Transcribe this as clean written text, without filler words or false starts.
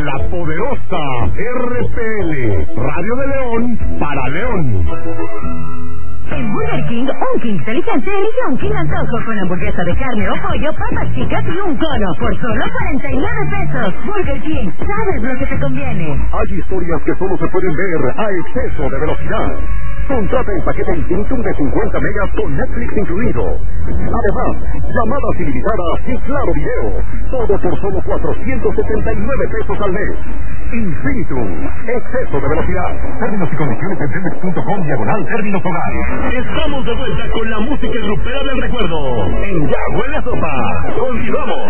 la poderosa RPL, Radio de León para León. En Burger King, un King inteligente elige un King antojo con hamburguesa de carne o pollo, papas chicas y un cono por solo 49 pesos. Burger King, sabes lo que te conviene. Hay historias que solo se pueden ver a exceso de velocidad. Contrata el paquete Infinitum de 50 megas con Netflix incluido. Además, llamadas ilimitadas y claro video. Todo por solo 479 pesos al mes. Infinitum, exceso de velocidad. Términos y condiciones en telmex.com/términos hogares. Estamos de vuelta con la música grupera del recuerdo. En Ya Huele a Sopa. Continuamos.